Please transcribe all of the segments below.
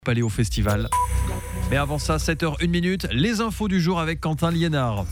Aller au festival. Mais avant ça, 7h01, les infos du jour avec Quentin Liénard.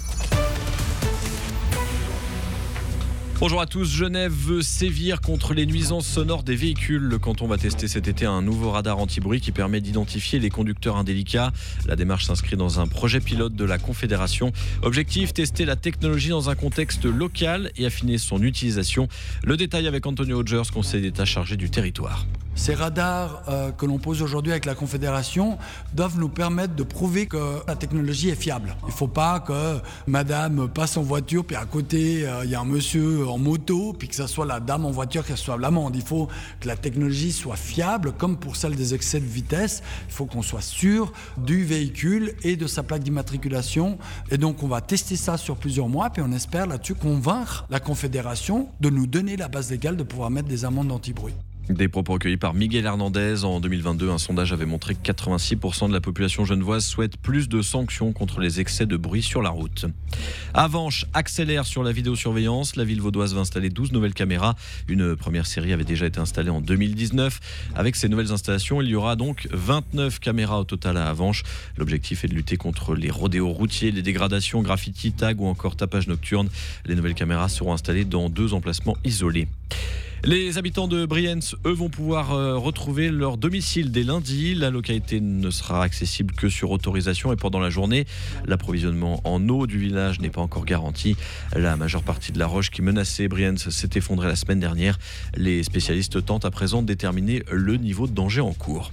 Bonjour à tous, Genève veut sévir contre les nuisances sonores des véhicules. Le canton va tester cet été un nouveau radar anti-bruit qui permet d'identifier les conducteurs indélicats. La démarche s'inscrit dans un projet pilote de la Confédération. Objectif, tester la technologie dans un contexte local et affiner son utilisation. Le détail avec Antonio Rogers, conseiller d'État chargé du territoire. Ces radars que l'on pose aujourd'hui avec la Confédération doivent nous permettre de prouver que la technologie est fiable. Il ne faut pas que madame passe en voiture, puis à côté, il y a un monsieur en moto, puis que ce soit la dame en voiture qui reçoive l'amende. Il faut que la technologie soit fiable, comme pour celle des excès de vitesse. Il faut qu'on soit sûr du véhicule et de sa plaque d'immatriculation. Et donc, on va tester ça sur plusieurs mois, puis on espère là-dessus convaincre la Confédération de nous donner la base légale de pouvoir mettre des amendes anti-bruit. Des propos recueillis par Miguel Hernandez. En 2022, un sondage avait montré que 86% de la population genevoise souhaite plus de sanctions contre les excès de bruit sur la route. Avanche accélère sur la vidéosurveillance. La ville vaudoise va installer 12 nouvelles caméras. Une première série avait déjà été installée en 2019. Avec ces nouvelles installations, il y aura donc 29 caméras au total à Avanche. L'objectif est de lutter contre les rodéos routiers, les dégradations, graffitis, tags ou encore tapage nocturne. Les nouvelles caméras seront installées dans 2 emplacements isolés. Les habitants de Brienz, eux, vont pouvoir retrouver leur domicile dès lundi. La localité ne sera accessible que sur autorisation et pendant la journée. L'approvisionnement en eau du village n'est pas encore garanti. La majeure partie de la roche qui menaçait Brienz s'est effondrée la semaine dernière. Les spécialistes tentent à présent de déterminer le niveau de danger en cours.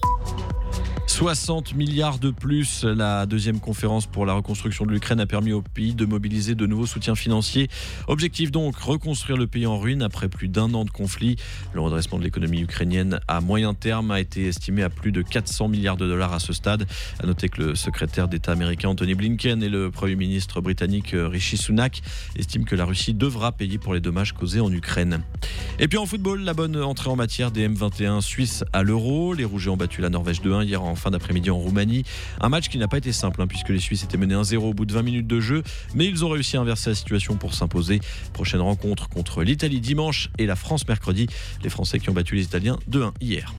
60 milliards de plus. La deuxième conférence pour la reconstruction de l'Ukraine a permis au pays de mobiliser de nouveaux soutiens financiers. Objectif donc, reconstruire le pays en ruine après plus d'1 an de conflit. Le redressement de l'économie ukrainienne à moyen terme a été estimé à plus de 400 milliards de dollars à ce stade. À noter que le secrétaire d'État américain Anthony Blinken et le Premier ministre britannique Rishi Sunak estiment que la Russie devra payer pour les dommages causés en Ukraine. Et puis en football, la bonne entrée en matière des M21 suisses à l'Euro. Les Rouges ont battu la Norvège 2-1 hier en fin d'après-midi en Roumanie. Un match qui n'a pas été simple puisque les Suisses étaient menés 1-0 au bout de 20 minutes de jeu, mais ils ont réussi à inverser la situation pour s'imposer. Prochaine rencontre contre l'Italie dimanche et la France mercredi. Les Français qui ont battu les Italiens 2-1 hier.